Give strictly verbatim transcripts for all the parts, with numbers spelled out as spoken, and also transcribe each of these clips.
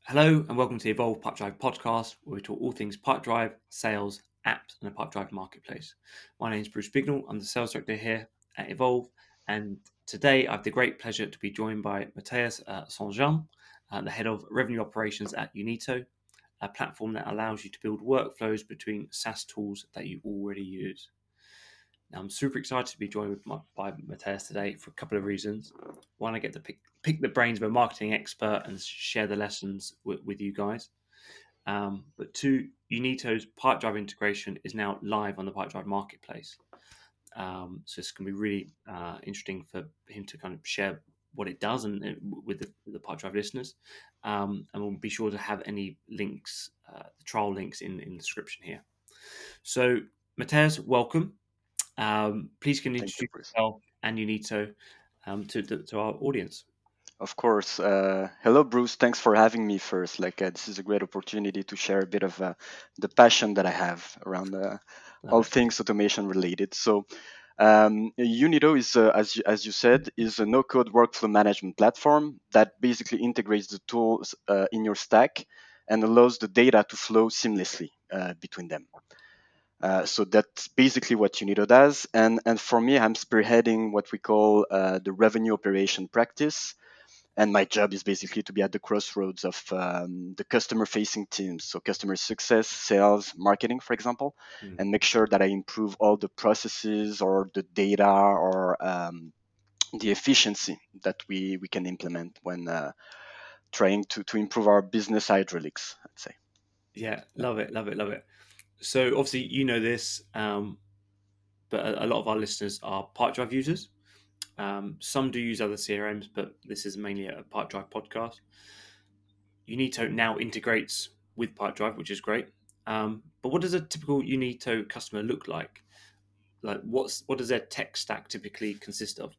Hello and welcome to the Evolve Pipedrive podcast, where we talk all things Pipedrive, sales, apps, and the Pipedrive marketplace. My name is Bruce Bignell. I'm the sales director here at Evolve, and today I have the great pleasure to be joined by Matthias uh, Saint-Jean, uh, the head of revenue operations at Unito, a platform that allows you to build workflows between SaaS tools that you already use. Now, I'm super excited to be joined my, by Matthias today for a couple of reasons. One, I get to pick, pick the brains of a marketing expert and share the lessons with, with you guys. Um, but two, Unito's Pipedrive integration is now live on the Pipedrive marketplace. Um, so it's going to be really uh, interesting for him to kind of share what it does and uh, with the, the Pipedrive listeners. Um, and we'll be sure to have any links, uh, the trial links in, in the description here. So, Matthias, welcome. Um, please can you Thank you, introduce Bruce. yourself and Unito um, to, to, to our audience. Of course. Uh, hello, Bruce. Thanks for having me first. Like, uh, this is a great opportunity to share a bit of uh, the passion that I have around uh, Love all it. things automation related. So, um, Unito is, uh, as you, as you said, is a no-code workflow management platform that basically integrates the tools uh, in your stack and allows the data to flow seamlessly uh, between them. Uh, so that's basically what Unito does. And, and for me, I'm spearheading what we call uh, the revenue operation practice. And my job is basically to be at the crossroads of um, the customer facing teams. So, customer success, sales, marketing, for example, Mm. and make sure that I improve all the processes or the data or um, the efficiency that we, we can implement when uh, trying to, to improve our business hydraulics, I'd say. Yeah, love it, love it, love it. So obviously you know this, um, but a, a lot of our listeners are Pipedrive users. Um, some do use other C R Ms, but this is mainly a Pipedrive podcast. Unito now integrates with Pipedrive, which is great. Um, but what does a typical Unito customer look like? Like, what's what does their tech stack typically consist of?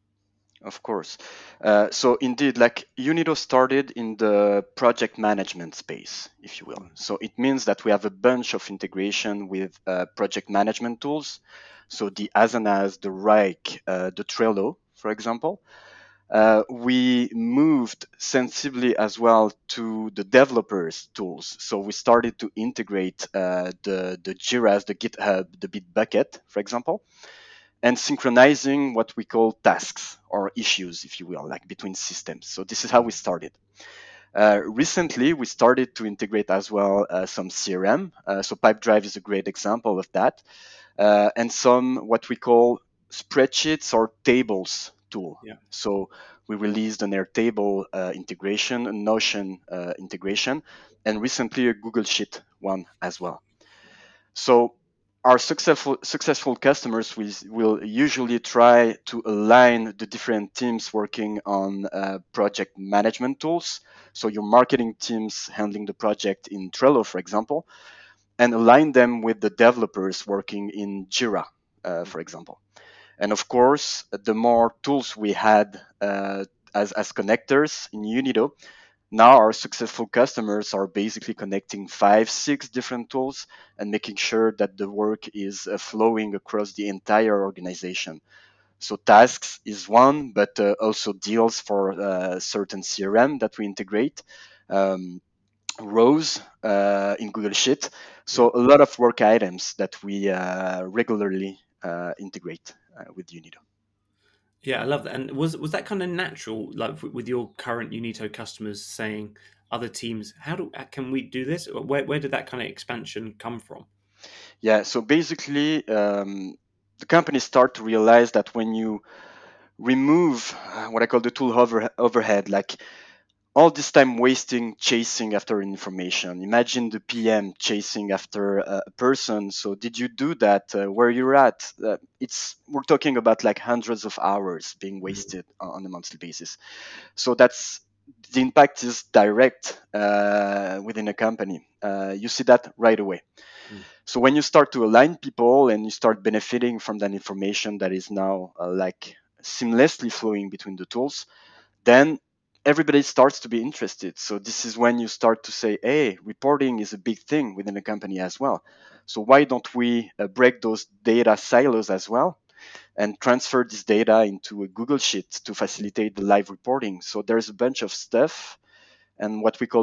Of course. Uh, so indeed, like Unito started in the project management space, if you will. Mm. So it means that we have a bunch of integration with uh, project management tools. So the Asanas, the Rike, uh, the Trello, for example. Uh, we moved sensibly as well to the developers tools. So we started to integrate uh, the, the Jira's, the GitHub, the Bitbucket, for example, and synchronizing what we call tasks or issues, if you will, like between systems. So this is how we started. Uh, recently, we started to integrate as well uh, some C R M. Uh, so Pipedrive is a great example of that, uh, and some what we call spreadsheets or tables tool. Yeah. So we released an Airtable uh, integration, a Notion uh, integration, and recently a Google Sheet one as well. So our successful successful customers will, will usually try to align the different teams working on uh, project management tools. So your marketing teams handling the project in Trello, for example, and align them with the developers working in Jira, uh, for example. And of course, the more tools we had uh, as, as connectors in Unito, now our successful customers are basically connecting five, six different tools and making sure that the work is uh, flowing across the entire organization. So tasks is one, but uh, also deals for uh, certain C R M that we integrate. Um, rows uh, in Google Sheet. Yeah. So a lot of work items that we uh, regularly uh, integrate uh, with Unito. Yeah, I love that. And was was that kind of natural, like with your current Unito customers saying other teams, how do can we do this? Where where did that kind of expansion come from? Yeah, so basically, um, the companies start to realize that when you remove uh, what I call the tool over- overhead, like all this time wasting chasing after information. Imagine the P M chasing after a a person. So did you do that uh, where you're at? Uh, it's we're talking about like hundreds of hours being Mm. wasted on on a monthly basis. So that's the impact is direct uh, within a company. Uh, you see that right away. Mm. So when you start to align people and you start benefiting from that information that is now uh, like seamlessly flowing between the tools, then everybody starts to be interested. So this is when you start to say, hey, reporting is a big thing within a company as well. So why don't we uh, break those data silos as well and transfer this data into a Google Sheet to facilitate the live reporting? So there's a bunch of stuff and what we call a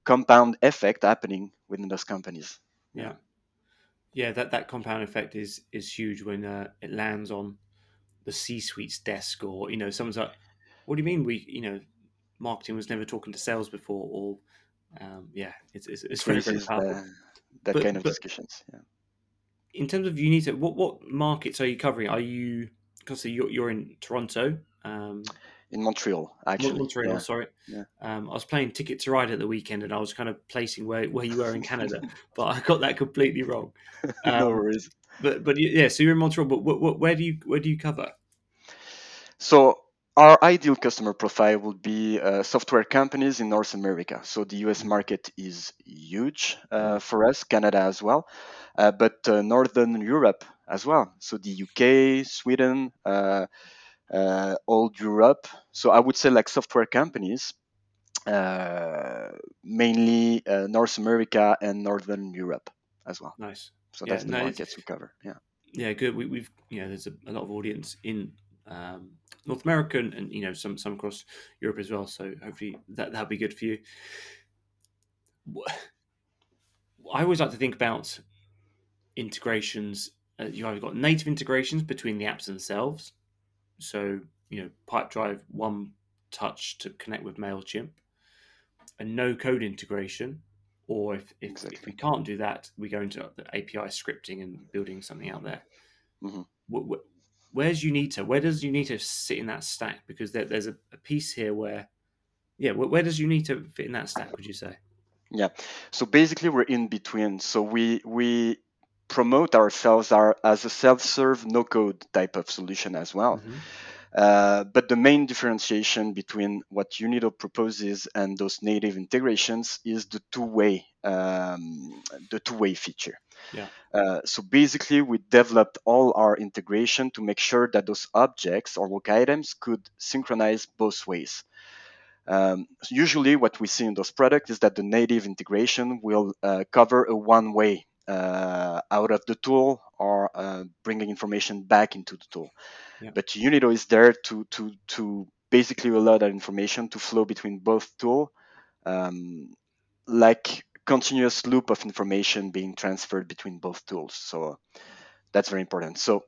compound effect happening within those companies. Yeah. Yeah, yeah. That that compound effect is is huge when uh, it lands on the C-suite's desk, or you know, someone's like, "What do you mean we, you know, marketing was never talking to sales before?" Or um, yeah, it's, it's it's It very very raises powerful. the, that kind But of but discussions. Yeah. in terms of you need to, what what markets are you covering? Are you because you're you're in Toronto, um, In Montreal, Mon- actually. Montreal, Yeah. sorry. Yeah. Um, I was playing Ticket to Ride at the weekend, and I was kind of placing where, where you were in Canada, but I got that completely wrong. No Um, worries. but but yeah, so you're in Montreal, but what, what, where do you where do you cover? So our ideal customer profile would be uh, software companies in North America. So the U S Mhm. market is huge uh, Mm. for us, Canada as well, uh, but uh, Northern Europe as well. So the U K, Sweden, uh, uh, old Europe. So I would say like software companies, uh, mainly uh, North America and Northern Europe as well. Nice. So Yeah, that's the no, it's, markets we cover. Yeah. yeah, good. We, we've you know, there's a, a lot of audience in um, North America and, and you know some some across Europe as well. So hopefully that that'll be good for you. Wh- I always like to think about integrations. Uh, you either got native integrations between the apps themselves, so you know Pipedrive one touch to connect with Mailchimp, a no code integration, or if, if if we Exactly. can't do that, we go into the A P I scripting and building something out there. Hmm. Wh- wh- Where's Unita? Where does Unita sit in that stack? Because there, there's a, a piece here where, yeah, where, where does Unita fit in that stack? Would you say? Yeah. So basically, we're in between. So we we promote ourselves our, as a self-serve, no-code type of solution as well. Hmm. Uh, but the main differentiation between what Unito proposes and those native integrations is the two-way um, the two-way feature. Yeah. Uh, so basically, we developed all our integration to make sure that those objects or work items could synchronize both ways. Um, so usually, what we see in those products is that the native integration will uh, cover a one way uh, out of the tool or uh, bringing information back into the tool. Yeah. But Unito is there to to to basically allow that information to flow between both tools, um, like continuous loop of information being transferred between both tools. So that's very important. So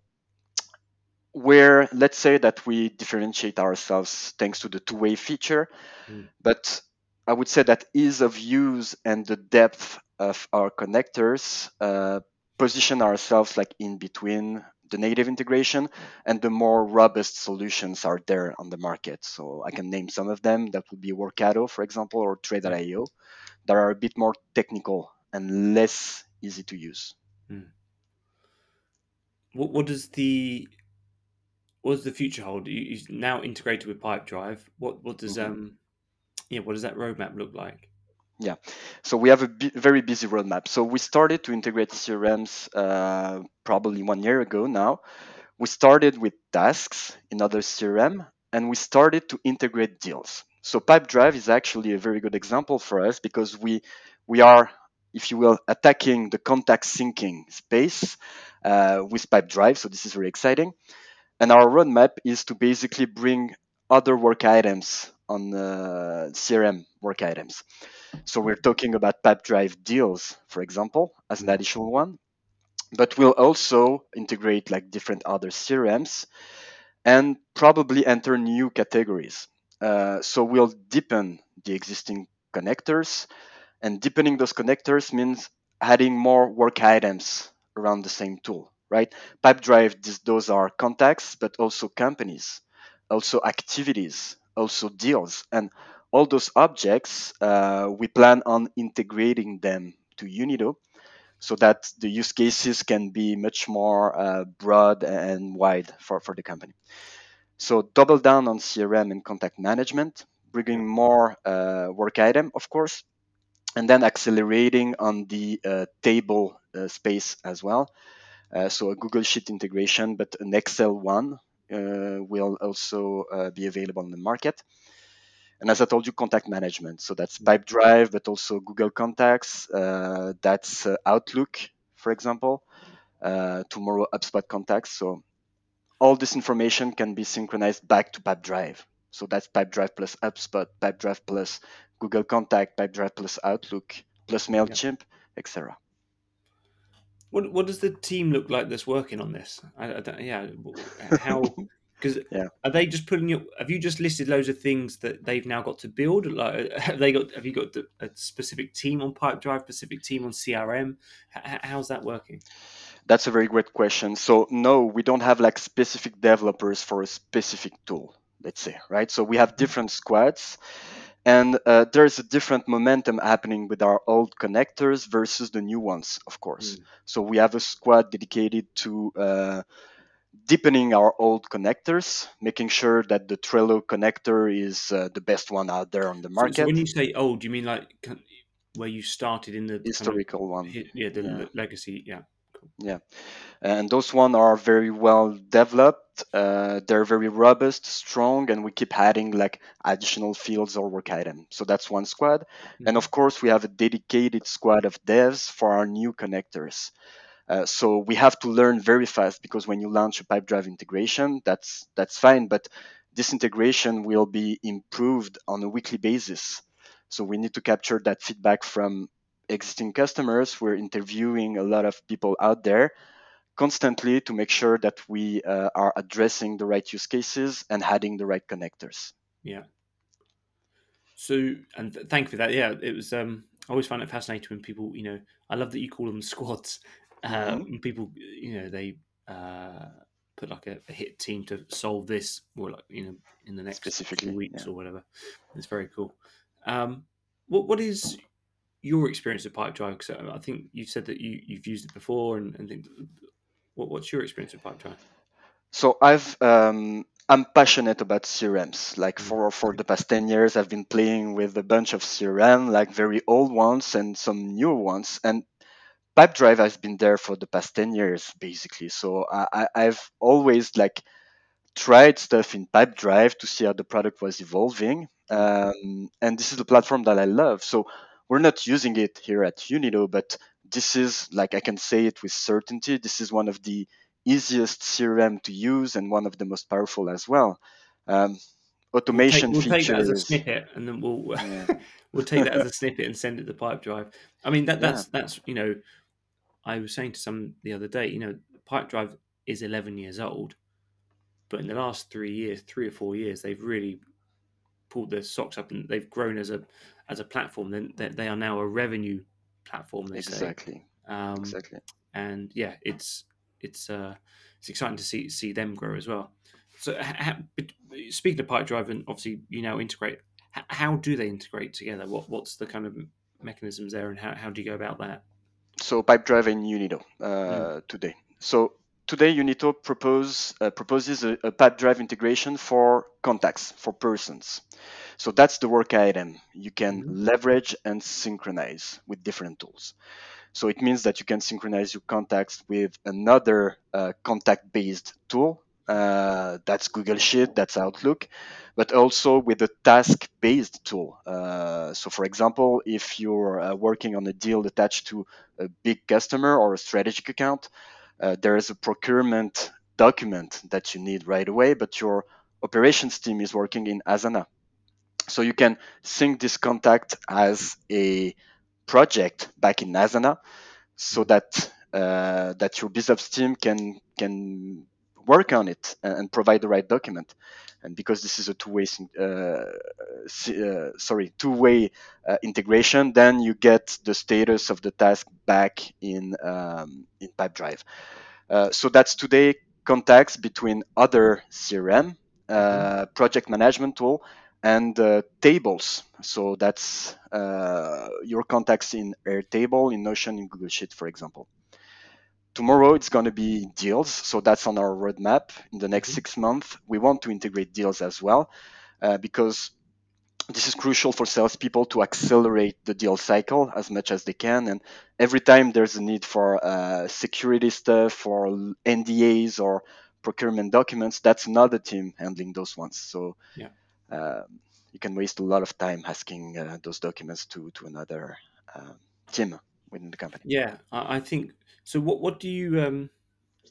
where let's say that we differentiate ourselves thanks to the two-way feature, Mm. but I would say that ease of use and the depth of our connectors uh, position ourselves like in between the native integration and the more robust solutions are there on the market. So I can name some of them. That would be Workato, for example, or Trade Yeah. dot io, that are a bit more technical and less easy to use. Mm. What what does the what does the future hold? You, you now integrated with Pipedrive. What what does Mhm. um yeah what does that roadmap look like? Yeah, so we have a bu- very busy roadmap. So we started to integrate C R Ms uh, probably one year ago now. We started with tasks in other C R M, and we started to integrate deals. So Pipedrive is actually a very good example for us because we we are, if you will, attacking the contact syncing space uh, with Pipedrive. So this is very exciting. And our roadmap is to basically bring other work items on uh, C R M work items. So we're talking about Pipedrive deals, for example, as an Mm. additional one. But we'll also integrate like different other C R Ms and probably enter new categories. Uh, so we'll deepen the existing connectors, and deepening those connectors means adding more work items around the same tool, right? Pipedrive, this, those are contacts, but also companies, also activities, also deals, and all those objects. Uh, we plan on integrating them to Unito so that the use cases can be much more uh, broad and wide for, for the company. So double down on C R M and contact management, Yeah. bringing more uh, work item, of course, and then accelerating on the uh, table uh, space as well. Uh, so a Google Sheet integration, but an Excel one uh, will also uh, be available on the market. And as I told you, contact management. So that's Mm. Pipedrive, but also Google Contacts. Uh, that's uh, Outlook, for example. Uh, tomorrow, HubSpot Contacts. So all this information can be synchronized back to Pipedrive. So that's Pipedrive plus HubSpot, Pipedrive plus Google Contact, Pipedrive plus Outlook plus Yeah. Mailchimp, et cetera. What what does the team look like that's working on this? I, I don't, yeah, how? Because Yeah. are they just putting you? Have you just listed loads of things that they've now got to build? Like, have they got? Have you got a specific team on Pipedrive, specific team on C R M? H- how's that working? That's a very great question. So no, we don't have like specific developers for a specific tool, let's say, right? So we have different squads, and uh, there's a different momentum happening with our old connectors versus the new ones, of course. Mm. So we have a squad dedicated to uh, deepening our old connectors, making sure that the Trello connector is uh, the best one out there on the So, so when market, you say old, do you mean like kind- where you started in the kind of historical one. hi- yeah the Yeah, le- legacy? Yeah. Cool. yeah. And those one are very well developed. Uh, they're very robust, strong, and we keep adding like additional fields or work items. So that's one squad. And Mhm. of course, we have a dedicated squad of devs for our new connectors. Uh, so we have to learn very fast because when you launch a Pipedrive integration, that's that's fine, but this integration will be improved on a weekly basis. So we need to capture that feedback from existing customers. We're interviewing a lot of people out there constantly to make sure that we uh, are addressing the right use cases and adding the right connectors. Yeah. So, and th- thank you for that. Yeah, it was. Um, I always find it fascinating when people, you know, I love that you call them squads. Uh, Hmm. when people, you know, they uh, put like a, a hit team to solve this, or like you know, in the next few Specifically, weeks yeah. or whatever. It's very cool. Um, what what is your experience of Pipedrive? Because I think you said that you you've used it before, and, and things. What, what's your experience with Pipedrive? So I've um, I'm passionate about C R Ms. Like Mm. for for the past ten years, I've been playing with a bunch of C R M, like very old ones and some newer ones. And Pipedrive has been there for the past ten years, basically. So I, I I've always like tried stuff in Pipedrive to see how the product was evolving. Mm. Um, and this is the platform that I love. So we're not using it here at Unito, but this is like I can say it with certainty. This is one of the easiest C R M to use and one of the most powerful as well. Um, We'll take automation we'll take that as a features. snippet, and then we'll Yeah. we'll take that as a snippet and send it to Pipedrive. I mean that Yeah, that's that's you know I was saying to some the other day, you know, Pipedrive is eleven years old, but in the last three years, three or four years, they've really pulled their socks up and they've grown as a as a platform. Then they, they are now a revenue platform, they say, exactly. um, Exactly. and yeah, it's it's uh, it's exciting to see see them grow as well. So, ha, ha, speaking of Pipedrive, and obviously you now integrate. H- how do they integrate together? What what's the kind of mechanisms there, and how, how do you go about that? So Pipedrive and Unito Mm. uh, today. So today Unito propose, uh, proposes a, a Pipedrive integration for contacts, for persons. So that's the work item you can Mhm. leverage and synchronize with different tools. So it means that you can synchronize your contacts with another uh, contact-based tool. Uh, that's Google Sheet, that's Outlook, but also with a task-based tool. Uh, so, for example, if you're uh, working on a deal attached to a big customer or a strategic account, uh, there is a procurement document that you need right away, but your operations team is working in Asana. So you can sync this contact as a project back in Asana so Mm. that uh, that your BizOps team can can work on it and, and provide the right document. And because this is a two-way uh, uh, sorry two-way uh, integration, then you get the status of the task back in um, in Pipedrive. Uh, so that's today contacts between other C R M, Mhm. uh, project management tool, and uh, tables. So that's uh, your contacts in Airtable, in Notion, in Google Sheet, for example. Tomorrow it's going to be deals. So that's on our roadmap. In the next Mhm. six months, we want to integrate deals as well uh, because this is crucial for salespeople to accelerate the deal cycle as much as they can. And every time there's a need for uh, security stuff or N D As or procurement documents, that's another team handling those ones. So Yeah. um, you can waste a lot of time asking uh, those documents to to another uh, team within the company. Yeah, I, I think so. What what do you um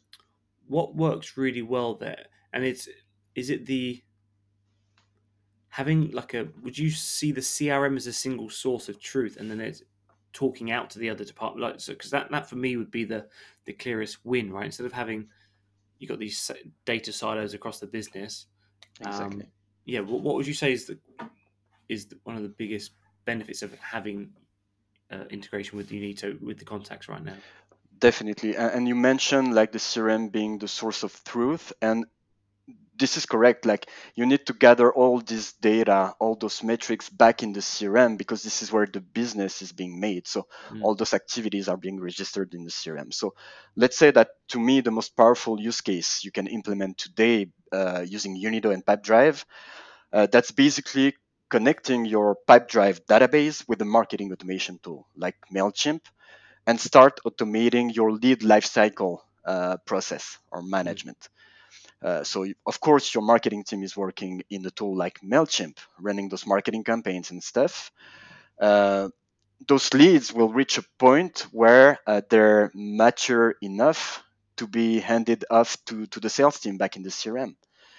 what works really well there? And it's is it the having like a, would you see the C R M as a single source of truth, and then it's talking out to the other department, like, so because that that for me would be the the clearest win, right? Instead of having, you got these data silos across the business. Um, Exactly. yeah, what, what would you say is the is the, one of the biggest benefits of having uh, integration with Unito with the contacts right now? Definitely. A- And you mentioned like the C R M being the source of truth, and this is correct. Like you need to gather all this data, all those metrics back in the C R M because this is where the business is being made. So Mm, all those activities are being registered in the C R M. So let's say that to me, the most powerful use case you can implement today uh, using Unido and Pipedrive, uh, that's basically connecting your Pipedrive database with a marketing automation tool like MailChimp and start automating your lead lifecycle uh, process or mm, management. Uh, so, of course, your marketing team is working in a tool like MailChimp, running those marketing campaigns and stuff. Uh, those leads will reach a point where uh, they're mature enough to be handed off to, to the sales team back in the C R M.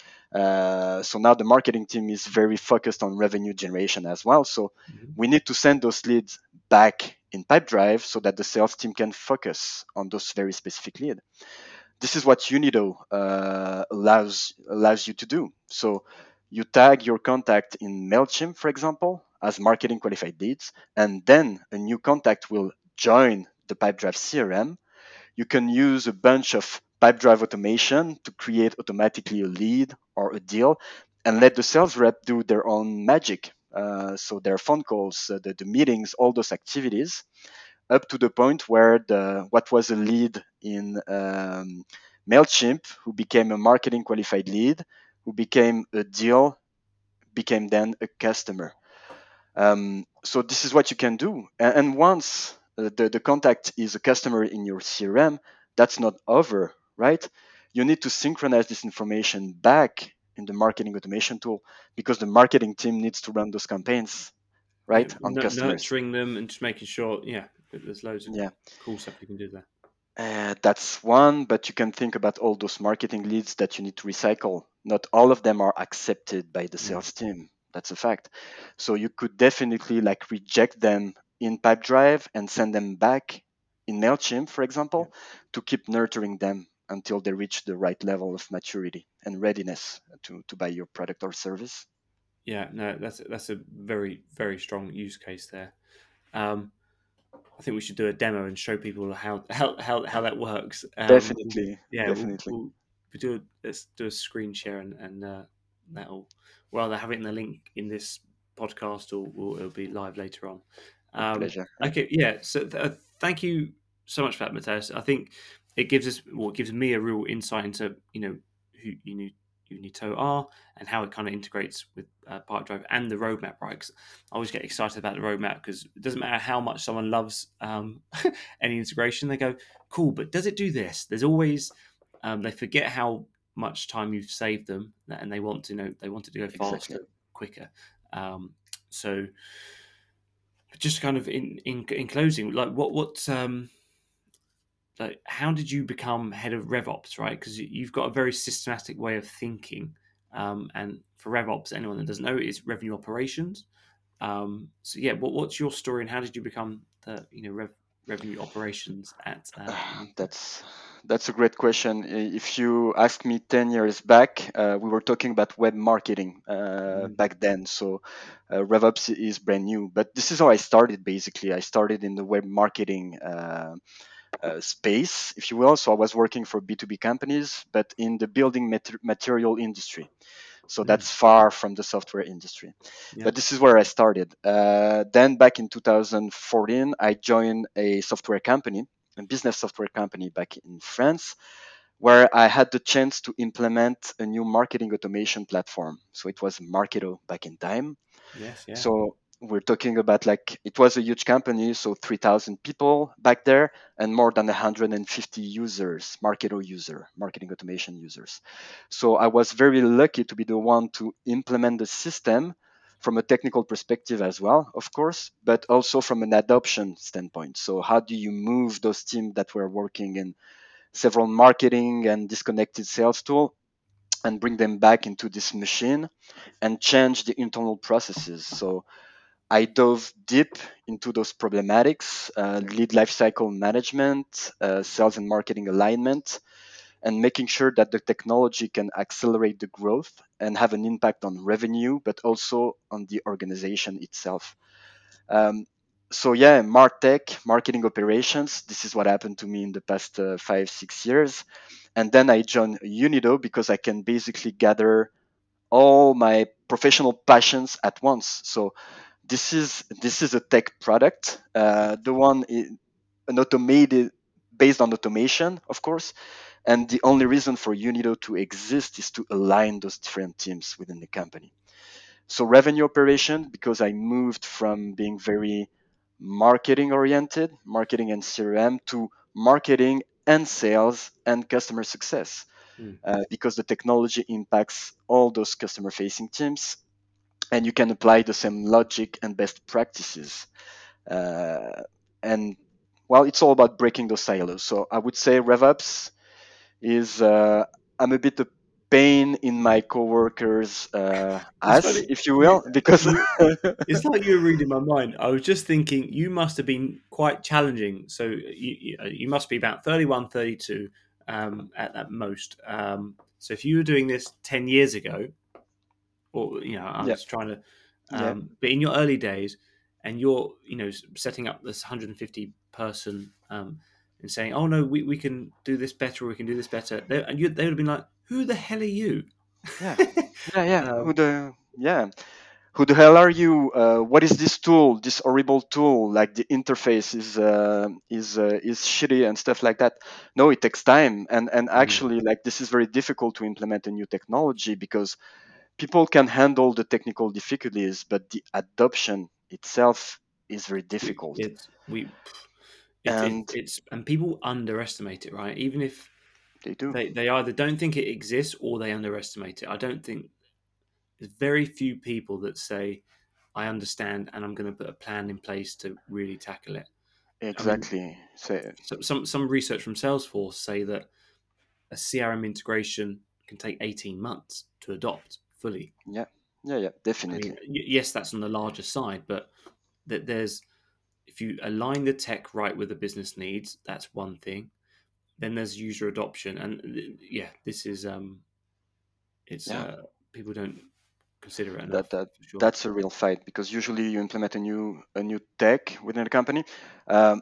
Uh, so now the marketing team is very focused on revenue generation as well. So mm, we need to send those leads back in Pipedrive so that the sales team can focus on those very specific leads. This is what Unido uh, allows allows you to do. So you tag your contact in Mailchimp, for example, as marketing qualified leads, and then a new contact will join the Pipedrive C R M. You can use a bunch of Pipedrive automation to create automatically a lead or a deal, and let the sales rep do their own magic. Uh, so their phone calls, uh, the, the meetings, all those activities, up to the point where the what was a lead in um, Mailchimp, who became a marketing qualified lead, who became a deal, became then a customer. Um, so this is what you can do. And, and once uh, the, the contact is a customer in your C R M, that's not over, right? You need to synchronize this information back in the marketing automation tool because the marketing team needs to run those campaigns, yeah, right, on n- customers. nurturing them and just making sure, yeah, that there's loads of Yeah. cool stuff you can do there. Uh, that's one, but you can think about all those marketing leads that you need to recycle. Not all of them are accepted by the Mm, sales team. That's a fact. So you could definitely like reject them in Pipedrive and send them back in Mailchimp, for yeah. example, to keep nurturing them until they reach the right level of maturity and readiness to, to buy your product or service. Yeah, no, that's that's a very very strong use case there. Um, I think we should do a demo and show people how how how, how that works. Um, Definitely, yeah, we'll, definitely. we'll, we do a, let's do a screen share, and, and uh, that'll, we'll either have it in the link in this podcast, or, or it'll be live later on. With Um, pleasure. okay, yeah. So th- uh, thank you so much for that, Matthias. I think it gives us, well, it gives me a real insight into, you know, who you knew Unito are and how it kind of integrates with uh, Pipedrive and the roadmap, right? 'Cause I always get excited about the roadmap because it doesn't matter how much someone loves um, any integration, they go, cool, but does it do this? There's always, um, they forget how much time you've saved them, and they want to know, they want it to go Exactly. faster, quicker. Um, so just kind of in, in, in closing, like what, what, um, like how did you become head of RevOps, right? Because you've got a very systematic way of thinking. Um, and for RevOps, anyone that doesn't know, it's revenue operations. Um, so yeah, what, what's your story and how did you become the you know rev, revenue operations at uh, Unito? That's that's a great question. I- If you ask me ten years back, uh, we were talking about web marketing uh, Mm, back then. So uh, RevOps is brand new. But this is how I started. Basically, I started in the web marketing uh, uh, space, if you will. So I was working for B two B companies, but in the building mat- material industry. So mm, that's far from the software industry. yeah, But this is where I started. Uh, then back in two thousand fourteen, I joined a software company, a business software company back in France, where I had the chance to implement a new marketing automation platform. So it was Marketo back in time. yes, yeah, So we're talking about like it was a huge company, so three thousand people back there and more than one hundred fifty users, Marketo user, marketing automation users. So I was very lucky to be the one to implement the system from a technical perspective as well, of course, but also from an adoption standpoint. So how do you move those teams that were working in several marketing and disconnected sales tool and bring them back into this machine and change the internal processes. So I dove deep into those problematics, uh, lead lifecycle management, uh, sales and marketing alignment, and making sure that the technology can accelerate the growth and have an impact on revenue, but also on the organization itself. Um, so yeah, Martech, marketing operations. This is what happened to me in the past uh, five, six years. And then I joined Unido because I can basically gather all my professional passions at once. So this is this is a tech product. Uh, the one is an automated based on automation, of course. And the only reason for Unido to exist is to align those different teams within the company. So revenue operation, because I moved from being very marketing oriented, marketing and C R M, to marketing and sales and customer success, Mm. uh, because the technology impacts all those customer facing teams, and you can apply the same logic and best practices. Uh, and well, it's all about breaking those silos. So I would say RevOps is uh, I'm a bit a pain in my coworkers' uh, It's ass, funny. if you You, will, because you, it's like you were reading my mind. I was just thinking you must have been quite challenging. So you, you, you must be about thirty-one, thirty-two um, at, at most. Um, so if you were doing this ten years ago, or you know, I yeah, was trying to, yeah, um, but in your early days, and you're you know setting up this one hundred fifty person um, and saying, "Oh no, we, we can do this better. We can do this better," they, and you, they would have been like, "Who the hell are you?" yeah, yeah, yeah. Who um, the yeah? Who the hell are you? Uh, what is this tool? This horrible tool? Like the interface is uh, is uh, is shitty and stuff like that. No, it takes time, and and mm, actually, like this is very difficult to implement a new technology because people can handle the technical difficulties, but the adoption itself is very we, difficult. it's we it, it And it's and people underestimate it, right? Even if they do. they they either don't think it exists or they underestimate it. I don't think there's very few people that say I understand and I'm going to put a plan in place to really tackle it. I mean, Exactly. So, so, some some research from Salesforce say that a C R M integration can take eighteen months to adopt fully. yeah, yeah, yeah, I mean, definitely. y- yes, that's on the larger side, but that there's if you align the tech right with the business needs, that's one thing. Then there's user adoption, and uh, yeah, this is um, it's Yeah, uh, people don't consider it that enough that for sure. that's a real fight because usually you implement a new a new tech within a company. Um,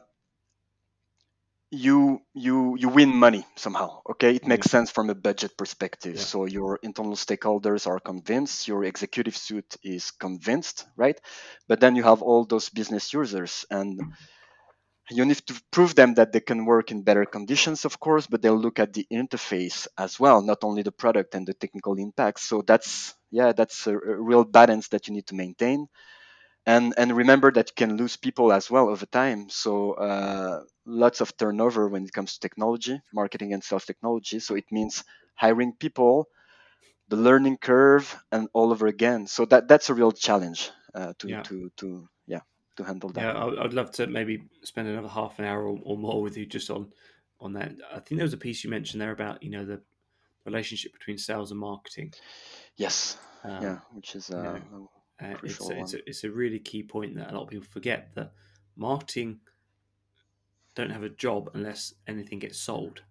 you you you win money somehow. Okay, it Yeah, makes sense from a budget perspective. yeah. So your internal stakeholders are convinced, your executive suite is convinced, right? But then you have all those business users, and you need to prove them that they can work in better conditions, of course, but they'll look at the interface as well, not only the product and the technical impact. So that's yeah, that's a, a real balance that you need to maintain. And and remember that you can lose people as well over time. So uh, lots of turnover when it comes to technology, marketing and sales technology. So it means hiring people, the learning curve, and all over again. So that that's a real challenge uh, to Yeah, to to yeah to handle that. yeah. I- I'd love to maybe spend another half an hour or, or more with you just on on that. I think there was a piece you mentioned there about you know the relationship between sales and marketing. Yes, yeah, Um, which is you uh, know, a uh, it's crucial a, it's one. a it's a really key point that a lot of people forget that marketing don't have a job unless anything gets sold.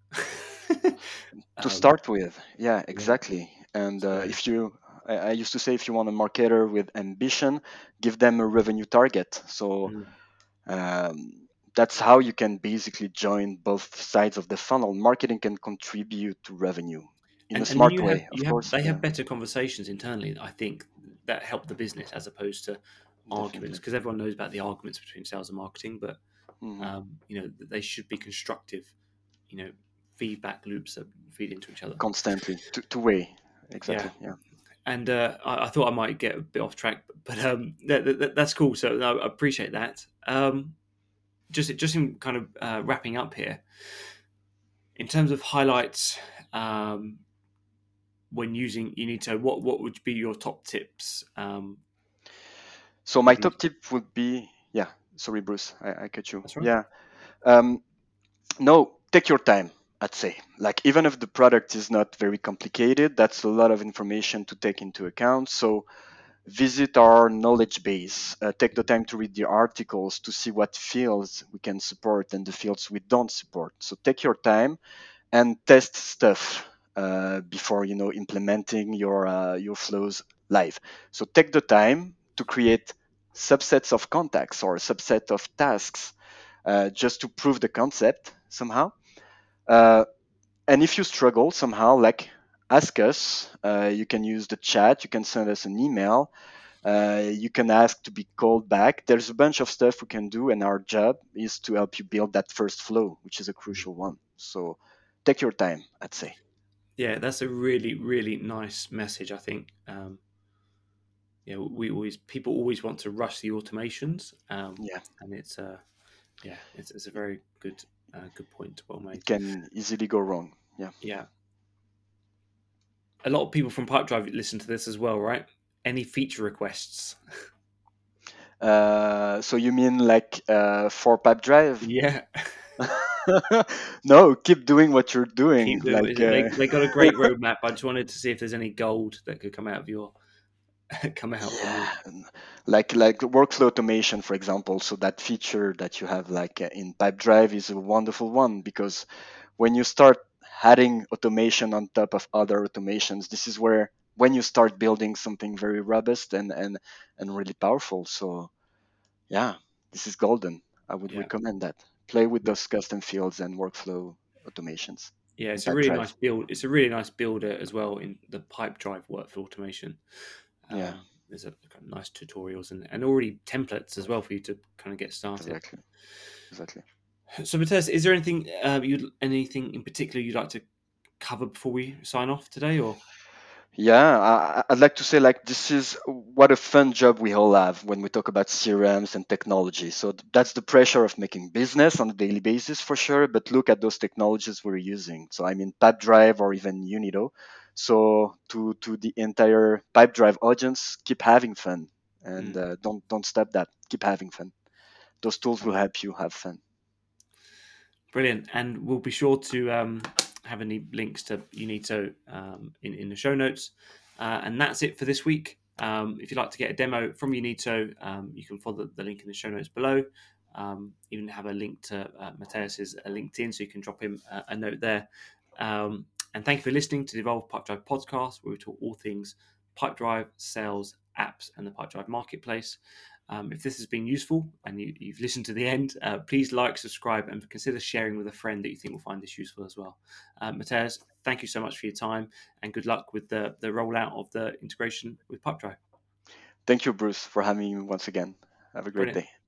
To um, start with, yeah, yeah. exactly. And uh, So if you I, I used to say if you want a marketer with ambition, give them a revenue target. So mm. um, that's how you can basically join both sides of the funnel. Marketing can contribute to revenue in a and and then smart you have way, of you have course. they Yeah, have better conversations internally. I think that help the business as opposed to arguments definitely. because everyone knows about the arguments between sales and marketing, but Hmm. um, you know they should be constructive. You know, feedback loops that feed into each other. Constantly, two, two way. Yeah, Exactly. Yeah. and uh, I, I thought I might get a bit off track, but um, that, that, that's cool. So no, I appreciate that. Um, just just in kind of uh, wrapping up here, in terms of highlights, um, when using Unito, what what would be your top tips? Um, So my with top Unito? tip would be, yeah. Sorry, Bruce, I, I cut you. That's right. Yeah. Um, no, take your time. I'd say. Like, even if the product is not very complicated, that's a lot of information to take into account. So visit our knowledge base, uh, take the time to read the articles to see what fields we can support and the fields we don't support. So take your time and test stuff uh, before, you know, implementing your uh, your flows live. So take the time to create subsets of contacts or a subset of tasks uh, just to prove the concept somehow. Uh, and if you struggle somehow, like, ask us. Uh, you can use the chat. You can send us an email. Uh, you can ask to be called back. There's a bunch of stuff we can do, and our job is to help you build that first flow, which is a crucial one. So take your time, I'd say. Yeah, that's a really, really nice message. I think, um, yeah, we always people always want to rush the automations, um, Yeah, and it's uh, yeah, it's, it's a very good uh, good point, well it made. can easily go wrong. Yeah. Yeah, a lot of people from Pipedrive listen to this as well, right? Any feature requests? Uh, so you mean like uh, for Pipedrive? Yeah, No, keep doing what you're doing. keep doing Like, it. They uh, they got a great roadmap. I just wanted to see if there's any gold that could come out of your come out from you. yeah, n- like like workflow automation, for example. So that feature that you have like uh, in Pipedrive is a wonderful one because when you start adding automation on top of other automations, this is where when you start building something very robust and and and really powerful. So yeah, this is golden. I would Yeah, recommend that. Play with those custom fields and workflow automations yeah. in It's a really Pipedrive. nice build. It's a really nice builder as well in the Pipedrive workflow automation. Yeah, Um, there's a kind of nice tutorials and, and already templates as well for you to kind of get started. exactly, exactly. So, Matthias, is there anything uh, you anything in particular you'd like to cover before we sign off today? Or Yeah, I, I'd like to say like this is what a fun job we all have when we talk about C R Ms and technology. So th- that's the pressure of making business on a daily basis for sure. But look at those technologies we're using. So I mean Pipedrive or even Unido. So to to the entire Pipedrive audience, keep having fun and mm, uh, don't don't stop that. Keep having fun. Those tools will help you have fun. brilliant, and we'll be sure to um, have any links to Unito um, in in the show notes. Uh, and that's it for this week. Um, if you'd like to get a demo from Unito, um, you can follow the link in the show notes below. Um, even have a link to uh, Mateus's uh, LinkedIn, so you can drop him a, a note there. Um, and thank you for listening to the Evolve Pipedrive podcast, where we talk all things Pipedrive, sales, apps, and the Pipedrive marketplace. Um, if this has been useful and you, you've listened to the end, uh, please like, subscribe, and consider sharing with a friend that you think will find this useful as well. Um, Mateus, thank you so much for your time and good luck with the, the rollout of the integration with Pipedrive. Thank you, Bruce, for having me once again. Have a great Brilliant. day.